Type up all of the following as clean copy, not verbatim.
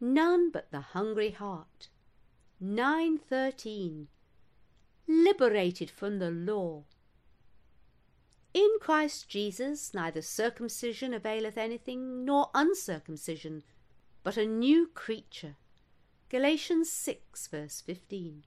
none but the hungry heart. 9:13. Liberated from the law. In Christ Jesus neither circumcision availeth anything, nor uncircumcision, but a new creature. Galatians 6 verse 15.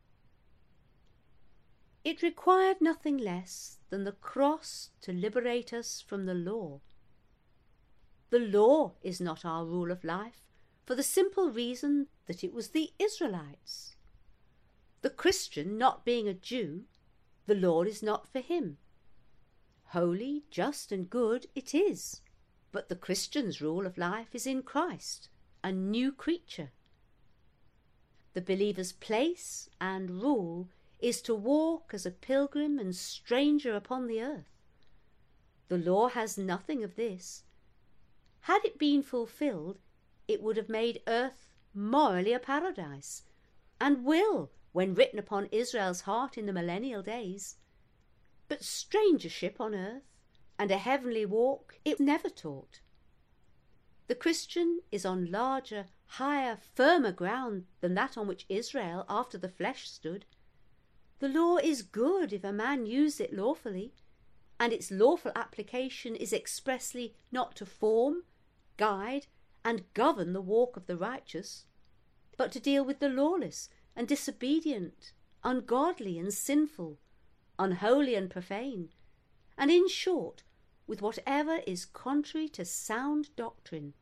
It required nothing less than the cross to liberate us from the law. The law is not our rule of life, for the simple reason that it was the Israelites. The Christian, not being a Jew, the law is not for him. Holy, just and good it is, but the Christian's rule of life is in Christ, a new creature. The believer's place and rule is to walk as a pilgrim and stranger upon the earth. The law has nothing of this. Had it been fulfilled, it would have made earth morally a paradise, and will, when written upon Israel's heart in the millennial days. But strangership on earth and a heavenly walk it never taught. The Christian is on larger, higher, firmer ground than that on which Israel after the flesh stood. The law is good if a man use it lawfully, and its lawful application is expressly not to form, guide, and govern the walk of the righteous, but to deal with the lawless and disobedient, ungodly and sinful, unholy and profane, and in short, with whatever is contrary to sound doctrine.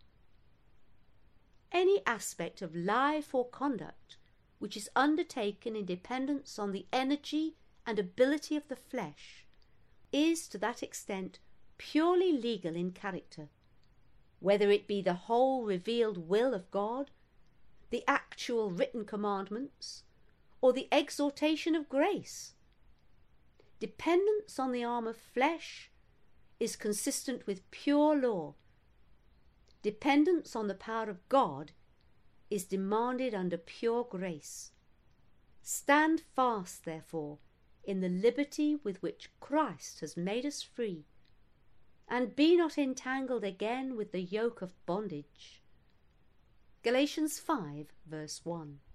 Any aspect of life or conduct which is undertaken in dependence on the energy and ability of the flesh is to that extent purely legal in character, whether it be the whole revealed will of God, the actual written commandments, or the exhortation of grace. Dependence on the arm of flesh is consistent with pure law. Dependence on the power of God is demanded under pure grace. Stand fast, therefore, in the liberty with which Christ has made us free, and be not entangled again with the yoke of bondage. Galatians 5 verse 1.